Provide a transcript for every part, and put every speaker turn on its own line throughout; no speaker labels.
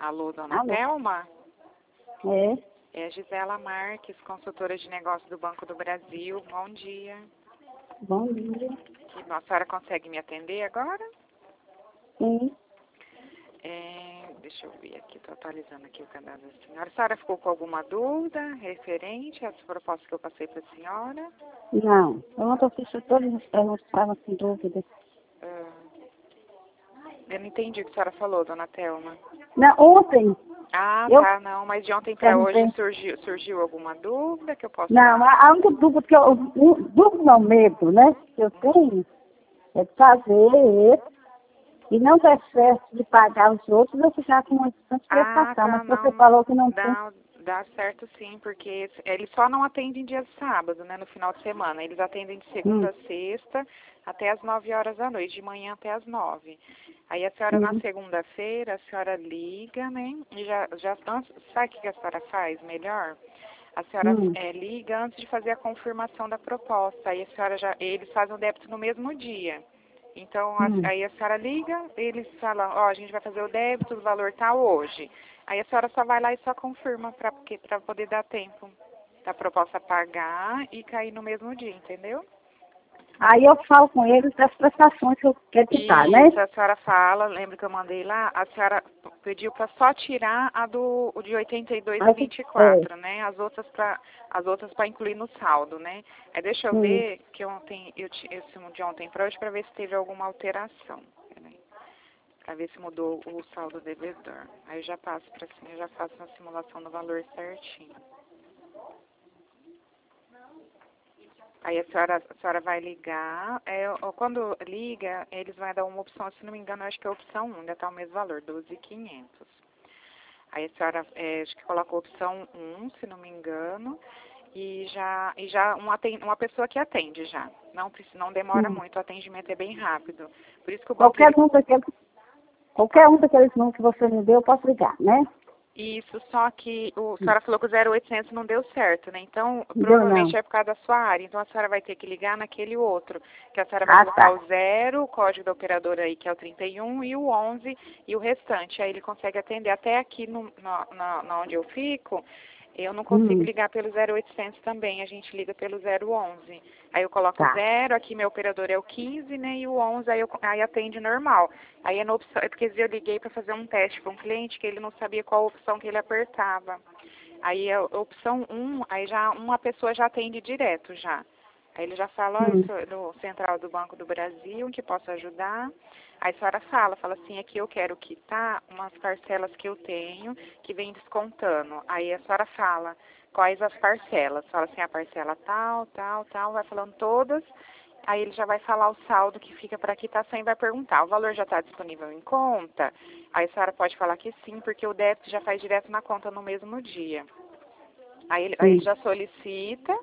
Alô, dona
Alô?
Thelma?
É,
É a Gisela Marques, consultora de negócios do Banco do Brasil. Bom dia.
bom dia.
Que bom. A senhora consegue me atender agora?
Sim.
Deixa eu ver aqui, estou atualizando aqui o cadastro da senhora. A senhora ficou com alguma dúvida referente às propostas que eu passei para a senhora?
Não, ontem eu fiz todas as perguntas que estavam com dúvida.
Eu não entendi o que a senhora falou, dona Thelma.
Não, ontem
Ah,
eu
tá, não. Mas de ontem para hoje
perguntei.
surgiu alguma dúvida que eu possa...
Não, a única dúvida que eu... Dúvida não, medo, né? Que eu tenho é de fazer e não der certo de pagar os outros, eu ficar com uma distância
Ah,
prestação.
tá,
Mas você
não.
falou que não tem.
Dá certo sim, porque eles só não atendem dia de sábado, né, no final de semana. Eles atendem de segunda
Hum,
a sexta até as 9 horas da noite, de manhã até as 9. Aí a senhora na
hum,
segunda-feira, a senhora liga, né, e já antes, sabe o que a senhora faz melhor? A senhora
hum,
liga antes de fazer a confirmação da proposta. Aí a senhora eles fazem o débito no mesmo dia. Então,
hum.
aí a senhora liga, eles falam, ó, a gente vai fazer o débito, o valor tá hoje. Aí a senhora só vai lá e só confirma para poder dar tempo da proposta pagar e cair no mesmo dia, entendeu?
Aí eu falo com eles das prestações que eu quero quitar, né?
Isso, a senhora fala, lembra que eu mandei lá? A senhora pediu para só tirar a o de 82 e
Aí, é,
24, né? As outras para incluir no saldo, né? Aí deixa eu
hum.
ver que ontem esse de ontem para hoje para ver se teve alguma alteração. Para ver se mudou o saldo devedor. Aí eu já passo para cima, eu já faço uma simulação do valor certinho. Aí a senhora vai ligar, quando liga, eles vão dar uma opção, se não me engano, acho que é a opção 1, ainda está o mesmo valor, 12.500. Aí a senhora, acho que coloca a opção 1, se não me engano, e já uma pessoa que atende já. Não demora
Hum.
muito, o atendimento é bem rápido. Por isso que o banco,
Qualquer um daqueles números que você me deu, eu posso ligar, né?
isso, só que a senhora falou que o 0800 não deu certo, né? Então,
Não deu,
provavelmente
não.
é por causa da sua área. Então, a senhora vai ter que ligar naquele outro, que a senhora vai
Ah,
colocar
tá.
o 0, o código da operadora aí, que é o 31, e o 11, e o restante. Aí ele consegue atender. Até aqui na onde eu fico, eu não consigo
Hum,
ligar pelo 0800 também, a gente liga pelo 011. Aí eu coloco o
tá.
0, aqui meu operador é o 15, né, e o 11, aí atende normal. Aí é, é porque eu liguei para fazer um teste para um cliente que ele não sabia qual opção que ele apertava. Aí a opção 1, aí já uma pessoa já atende direto já. Aí ele já fala, ó, eu
Hum,
sou do Central do Banco do Brasil, em que posso ajudar? Aí a senhora fala assim, aqui eu quero quitar umas parcelas que eu tenho, que vem descontando. Aí a senhora fala quais as parcelas. Fala assim, a parcela tal, tal, tal, vai falando todas. Aí ele já vai falar o saldo que fica para quitação e vai perguntar, o valor já está disponível em conta? Aí a senhora pode falar que sim, porque o débito já faz direto na conta no mesmo dia. Aí ele
sim.
já solicita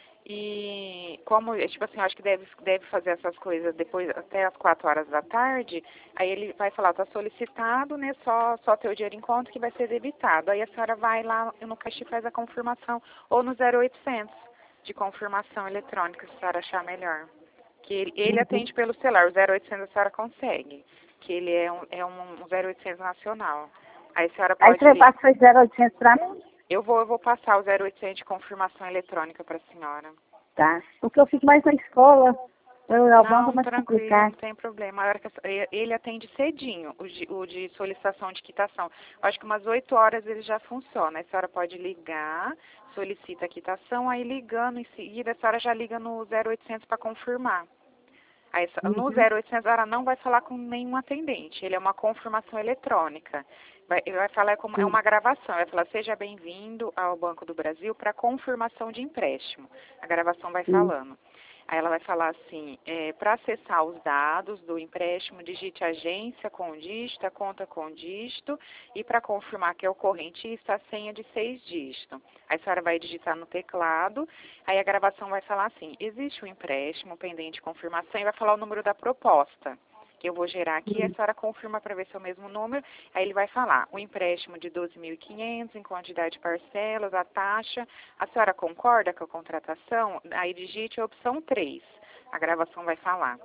e como, tipo assim, eu acho que deve fazer essas coisas depois, até as 4 horas da tarde, aí ele vai falar, tá solicitado, né, só ter o dinheiro em conta que vai ser debitado. Aí a senhora vai lá no caixa e faz a confirmação, ou no 0800 de confirmação eletrônica, se a senhora achar melhor. Que ele
Uhum.
atende pelo celular, o 0800 a senhora consegue, que ele é um 0800 nacional. Aí a senhora
Aí você
pode,
passa 0800 pra mim?
eu vou passar o 0800 de confirmação eletrônica para a senhora.
Tá. Porque eu fico mais na escola, eu ir ao banco é
Não,
mais
tranquilo, não
complicado.
tem problema. A hora que ele atende cedinho, o de solicitação de quitação. Acho que umas 8 horas ele já funciona. A senhora pode ligar, solicita a quitação, aí ligando em seguida, a senhora já liga no 0800 para confirmar. Aí, no
Uhum.
0800 a senhora não vai falar com nenhum atendente, ele é uma confirmação eletrônica. Ele vai falar é
Sim.
uma gravação, vai falar, seja bem-vindo ao Banco do Brasil para confirmação de empréstimo. A gravação vai
Sim.
falando. Aí ela vai falar assim, para acessar os dados do empréstimo, digite agência com dígito, a conta com dígito, e para confirmar que é o correntista, a senha de 6 dígitos. Aí a senhora vai digitar no teclado, aí a gravação vai falar assim, existe um empréstimo pendente de confirmação, e vai falar o número da proposta, que eu vou gerar aqui, a
Hum.
senhora confirma para ver se é o mesmo número, aí ele vai falar, o empréstimo de 12.500 em quantidade de parcelas, a taxa, a senhora concorda com a contratação? Aí digite a opção 3, a gravação vai falar.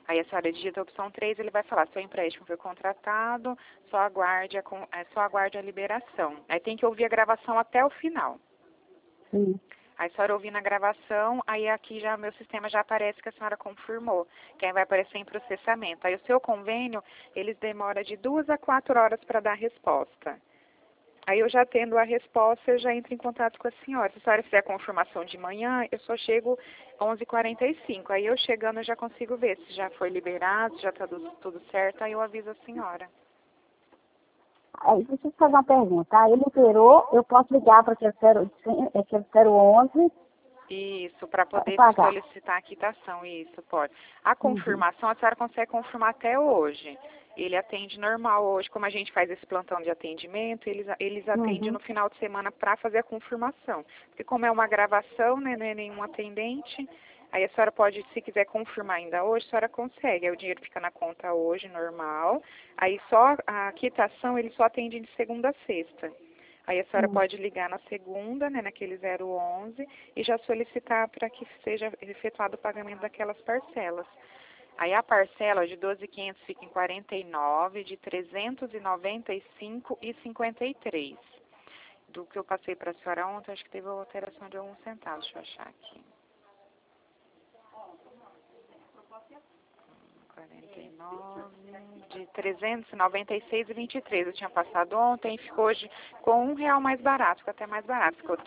Aí a senhora digita a opção 3, ele vai falar, seu empréstimo foi contratado, só aguarde a liberação. Aí tem que ouvir a gravação até o final.
Sim.
Aí a senhora ouvindo a gravação, aí aqui já meu sistema já aparece que a senhora confirmou, que aí vai aparecer em processamento. Aí o seu convênio, eles demoram de 2 a 4 horas para dar a resposta. Aí eu já tendo a resposta, eu já entro em contato com a senhora. Se a senhora fizer a confirmação de manhã, eu só chego 11h45. Aí eu chegando, eu já consigo ver se já foi liberado, se já está tudo certo, aí eu aviso a senhora.
Aí, deixa eu fazer uma pergunta. Aí liberou, eu posso ligar para aquele 011
Isso, para poder
pagar.
solicitar a quitação, isso, pode. A confirmação, a senhora consegue confirmar até hoje. Ele atende normal hoje, como a gente faz esse plantão de atendimento, eles atendem no final de semana para fazer a confirmação. Porque como é uma gravação, né, não é nenhum atendente, aí a senhora pode, se quiser confirmar ainda hoje, a senhora consegue. Aí o dinheiro fica na conta hoje, normal. Aí só a quitação, ele só atende de segunda a sexta. Aí a senhora pode ligar na segunda, né, naquele 011, e já solicitar para que seja efetuado o pagamento daquelas parcelas. Aí a parcela de 12.500 fica em 49, de 395 e 53. Do que eu passei para a senhora ontem, acho que teve uma alteração de alguns centavos, deixa eu achar aqui. 49, de 396 e 23. Eu tinha passado ontem, ficou hoje com R$1 mais barato, ficou até mais barato. Ficou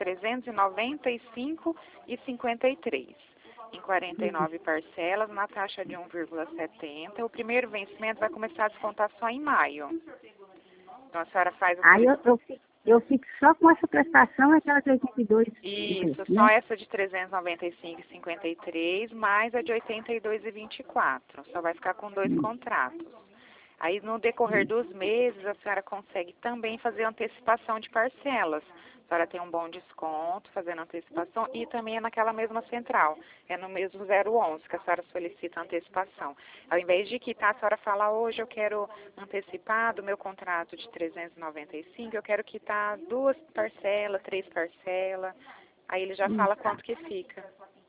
395 e 53. Em 49 parcelas, na taxa de 1,70. O primeiro vencimento vai começar a descontar só em maio. Então a senhora faz a
Aí eu fico só com essa prestação, aquela de 82.
Isso,
né?
só essa de 395 e 53, mais a de 82 e 24. Só vai ficar com 2 contratos. Aí, no decorrer dos meses, a senhora consegue também fazer antecipação de parcelas. A senhora tem um bom desconto fazendo antecipação e também é naquela mesma central. É no mesmo 011 que a senhora solicita antecipação. Ao invés de quitar, a senhora fala, hoje eu quero antecipar do meu contrato de 395, eu quero quitar 2 parcelas, 3 parcelas. Aí ele já fala quanto que fica.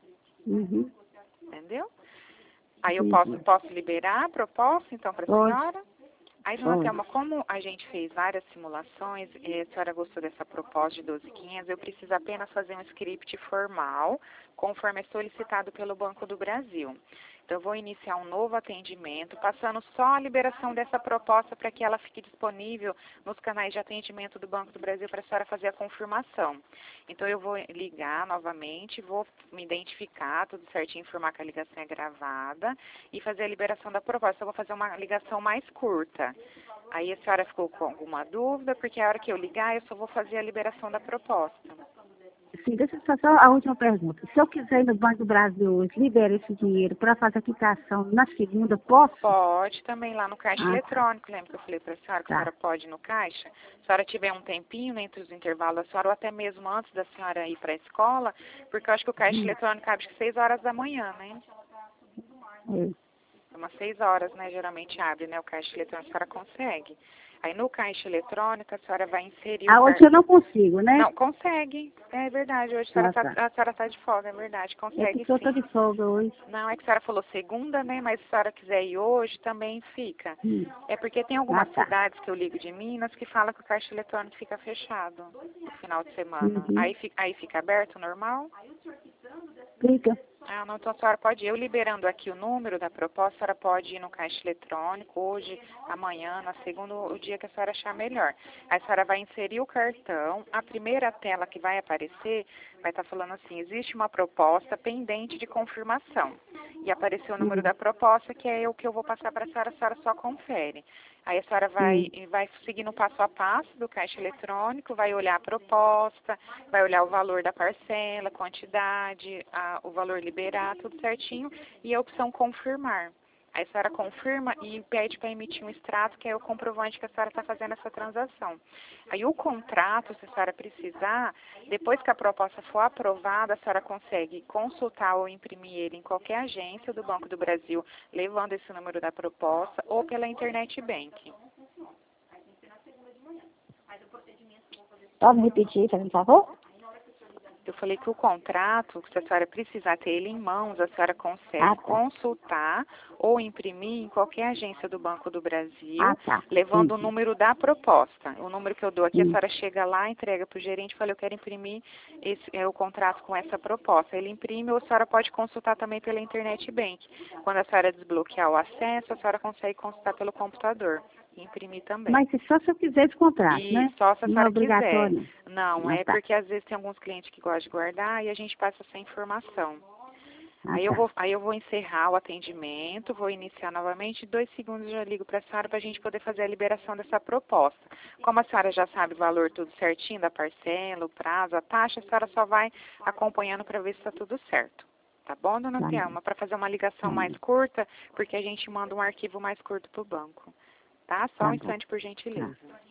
Entendeu? Aí eu posso liberar a proposta, então, para a senhora? Aí, dona Thelma, como a gente fez várias simulações, e a senhora gostou dessa proposta de 12.500, eu preciso apenas fazer um script formal, conforme é solicitado pelo Banco do Brasil. Então, eu vou iniciar um novo atendimento, passando só a liberação dessa proposta para que ela fique disponível nos canais de atendimento do Banco do Brasil para a senhora fazer a confirmação. Então, eu vou ligar novamente, vou me identificar, tudo certinho, informar que a ligação é gravada e fazer a liberação da proposta. Eu vou fazer uma ligação mais curta. Aí a senhora ficou com alguma dúvida, porque a hora que eu ligar, eu só vou fazer a liberação da proposta.
Sim, deixa eu fazer a última pergunta. Se eu quiser ir no Banco do Brasil hoje, libera esse dinheiro para fazer a quitação na segunda, posso?
Pode também lá no caixa eletrônico. Lembra que eu falei para a senhora que a senhora pode ir no caixa? Se a senhora tiver um tempinho, né, entre os intervalos da senhora, ou até mesmo antes da senhora ir para a escola, porque eu acho que o caixa eletrônico abre às 6 horas da manhã, né? Umas 6 horas, né, geralmente abre, né, o caixa eletrônico, a senhora consegue. Aí no caixa eletrônico, a senhora vai inserir o
hoje eu não consigo, né?
Não, consegue. É verdade, hoje a senhora tá de folga, é verdade, consegue sim.
Eu estou de folga hoje.
Não, é que a senhora falou segunda, né, mas se a senhora quiser ir hoje, também fica. É porque tem algumas cidades que eu ligo de Minas que falam que o caixa eletrônico fica fechado no final de semana. Aí fica aberto, normal?
Fica.
Ah, não, então a senhora pode ir. Eu liberando aqui o número da proposta, a senhora pode ir no caixa eletrônico hoje, amanhã, na segunda, o dia que a senhora achar melhor. Aí a senhora vai inserir o cartão, a primeira tela que vai aparecer vai estar falando assim, existe uma proposta pendente de confirmação. E apareceu o número da proposta, que é o que eu vou passar para a senhora só confere. Aí a senhora vai seguir no passo a passo do caixa eletrônico, vai olhar a proposta, vai olhar o valor da parcela, quantidade, o valor liberar, tudo certinho, e a opção confirmar. Aí a senhora confirma e pede para emitir um extrato, que é o comprovante que a senhora está fazendo essa transação. Aí o contrato, se a senhora precisar, depois que a proposta for aprovada, a senhora consegue consultar ou imprimir ele em qualquer agência do Banco do Brasil, levando esse número da proposta, ou pela Internet Bank.
Pode repetir, por favor?
Eu falei que o contrato, se a senhora precisar ter ele em mãos, a senhora consegue consultar ou imprimir em qualquer agência do Banco do Brasil, levando o número da proposta. O número que eu dou aqui, a senhora chega lá, entrega para o gerente e fala, eu quero imprimir o contrato com essa proposta. Ele imprime ou a senhora pode consultar também pela Internet Bank. Quando a senhora desbloquear o acesso, a senhora consegue consultar pelo computador. Imprimir também.
Mas só se eu quiser esse contrato, né?
Só se a senhora
quiser.
Não, porque às vezes tem alguns clientes que gostam de guardar e a gente passa essa informação. Aí eu vou encerrar o atendimento, vou iniciar novamente, 2 segundos eu já ligo para a senhora para a gente poder fazer a liberação dessa proposta. Como a senhora já sabe o valor tudo certinho da parcela, o prazo, a taxa, a senhora só vai acompanhando para ver se está tudo certo. Tá bom, dona Thelma? Para fazer uma ligação mais curta, porque a gente manda um arquivo mais curto para o banco. Tá? Só um instante, por gentileza.